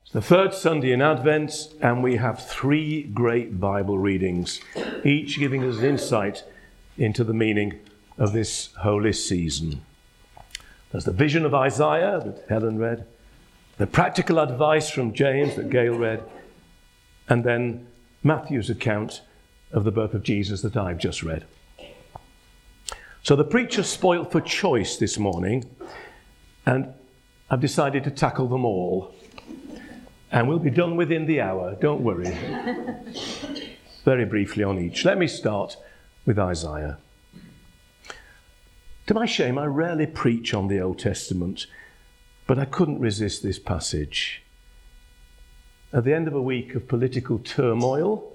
The third Sunday in Advent, and we have three great Bible readings, each giving us an insight into the meaning of this holy season. There's the vision of Isaiah that Helen read, the practical advice from James that Gail read, and then Matthew's account of the birth of Jesus that I've just read. So the preacher's spoilt for choice this morning, and I've decided to tackle them all. And we'll be done within the hour, don't worry. Very briefly on each. Let me start with Isaiah. To my shame, I rarely preach on the Old Testament, but I couldn't resist this passage. At the end of a week of political turmoil,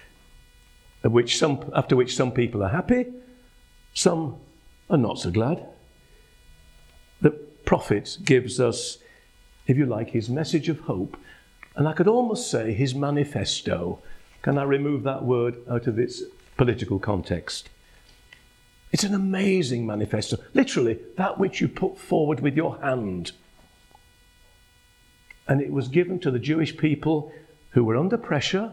after which some people are happy, some are not so glad, the prophet gives us, if you like, his message of hope. And I could almost say his manifesto. Can I remove that word out of its political context? It's an amazing manifesto. Literally, that which you put forward with your hand. And it was given to the Jewish people who were under pressure,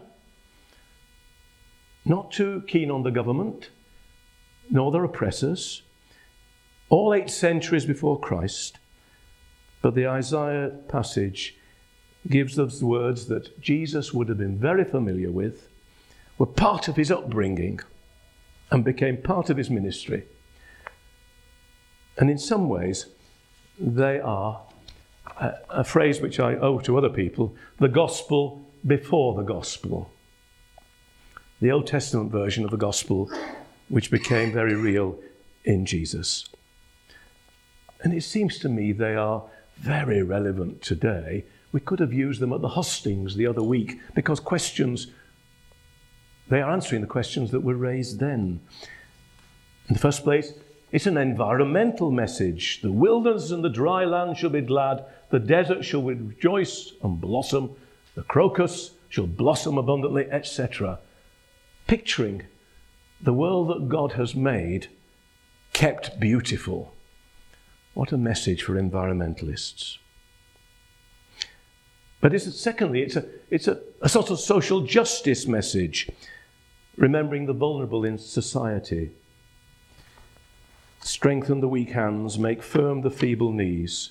not too keen on the government, nor their oppressors, all 8 centuries before Christ. But the Isaiah passage gives us words that Jesus would have been very familiar with, were part of his upbringing, and became part of his ministry. And in some ways, they are a phrase which I owe to other people, the gospel before the gospel. The Old Testament version of the gospel, which became very real in Jesus. And it seems to me they are very relevant today. We could have used them at the hustings the other week because they are answering the questions that were raised then. In the first place, it's an environmental message. The wilderness and the dry land shall be glad. The desert shall rejoice and blossom. The crocus shall blossom abundantly, etc. Picturing the world that God has made kept beautiful. What a message for environmentalists. But secondly, it's a sort of social justice message, remembering the vulnerable in society. Strengthen the weak hands, make firm the feeble knees.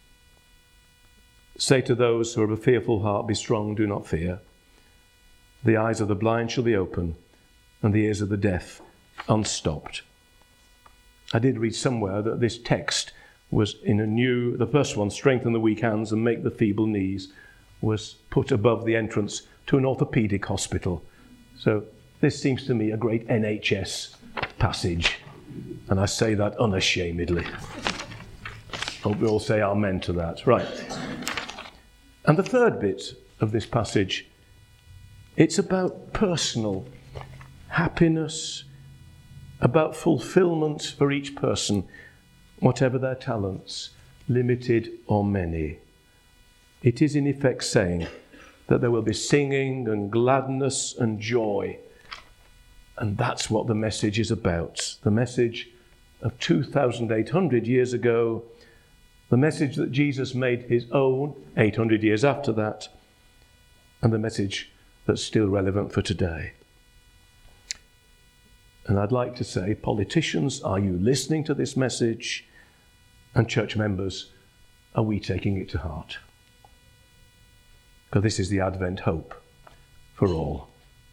Say to those who are of a fearful heart, be strong, do not fear. The eyes of the blind shall be open, and the ears of the deaf unstopped. I did read somewhere that this text was the first one, strengthen the weak hands and make the feeble knees, was put above the entrance to an orthopaedic hospital. So this seems to me a great NHS passage, and I say that unashamedly. Hope we all say amen to that. Right. And the third bit of this passage, it's about personal happiness, about fulfillment for each person, whatever their talents, limited or many. It is in effect saying that there will be singing and gladness and joy. And that's what the message is about. The message of 2,800 years ago, the message that Jesus made his own 800 years after that, and the message that's still relevant for today. And I'd like to say, politicians, are you listening to this message? And church members, are we taking it to heart? Because this is the Advent hope for all.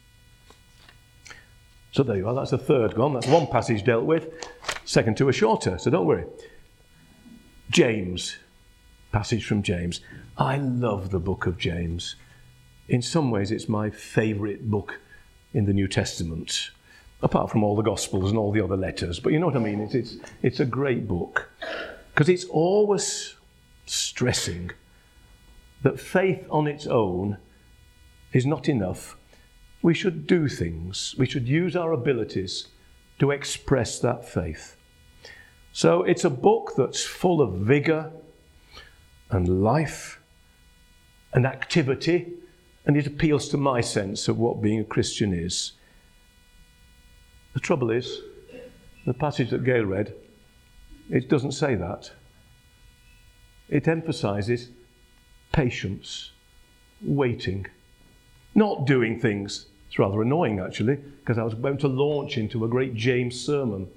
So there you are, that's the third one. That's one passage dealt with. Second two are shorter, so don't worry. James, passage from James. I love the book of James. In some ways, it's my favourite book in the New Testament, apart from all the Gospels and all the other letters. But you know what I mean? It's a great book, because it's always stressing that faith on its own is not enough. We should do things. We should use our abilities to express that faith. So it's a book that's full of vigour and life and activity, and it appeals to my sense of what being a Christian is. The trouble is, the passage that Gail read, it doesn't say that. It emphasises patience waiting, not doing things. It's rather annoying, actually, because I was about to launch into a great James sermon.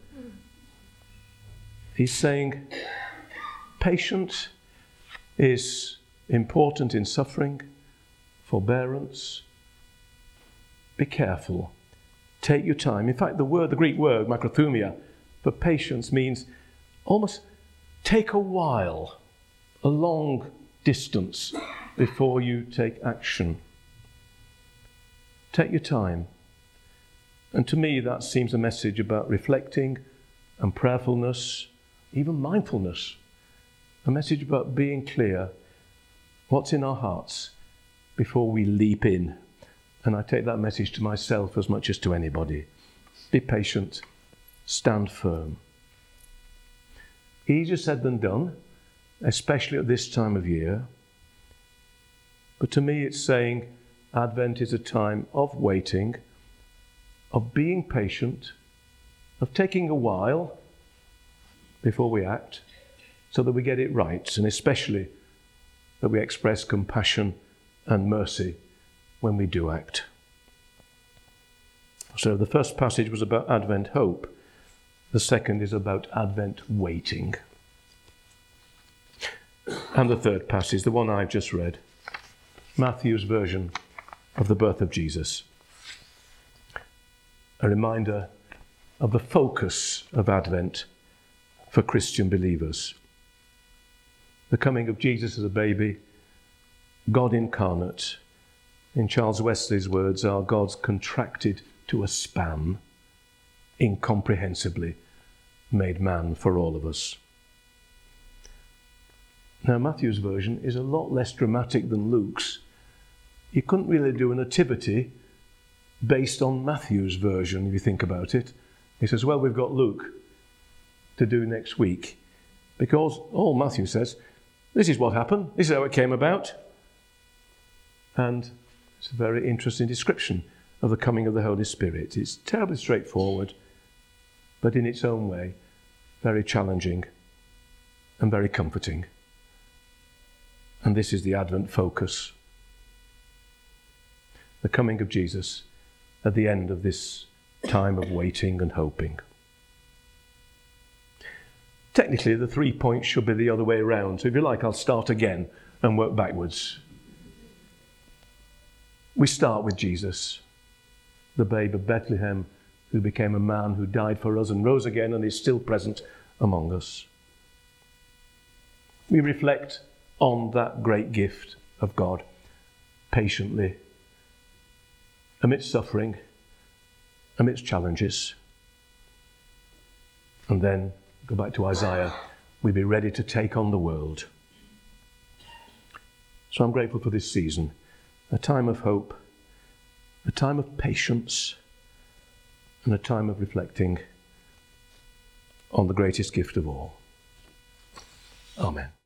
He's saying patience is important in suffering, forbearance. Be careful. Take your time. In fact, the Greek word, makrothumia, for patience means almost take a while, a long distance before you take action. Take your time. And to me, that seems a message about reflecting and prayerfulness, even mindfulness. A message about being clear what's in our hearts before we leap in. And I take that message to myself as much as to anybody. Be patient. Stand firm. Easier said than done, especially at this time of year. But to me, it's saying Advent is a time of waiting, of being patient, of taking a while before we act, so that we get it right, and especially that we express compassion and mercy when we do act. So the first passage was about Advent hope. The second is about Advent waiting. And the third passage, the one I've just read, Matthew's version of the birth of Jesus. A reminder of the focus of Advent for Christian believers. The coming of Jesus as a baby, God incarnate. In Charles Wesley's words, our God's contracted to a span, incomprehensibly made man for all of us. Now, Matthew's version is a lot less dramatic than Luke's. You couldn't really do a nativity based on Matthew's version, if you think about it. He says, well, we've got Luke to do next week, because all Matthew says, this is what happened, this is how it came about. And it's a very interesting description of the coming of the Holy Spirit. It's terribly straightforward, but in its own way, very challenging and very comforting. And this is the Advent focus. The coming of Jesus at the end of this time of waiting and hoping. Technically, the 3 points should be the other way around. So if you like, I'll start again and work backwards. We start with Jesus, the babe of Bethlehem, who became a man who died for us and rose again and is still present among us. We reflect on that great gift of God patiently, amidst suffering, amidst challenges. And then, go back to Isaiah, we be ready to take on the world. So I'm grateful for this season, a time of hope, a time of patience, and a time of reflecting on the greatest gift of all. Amen.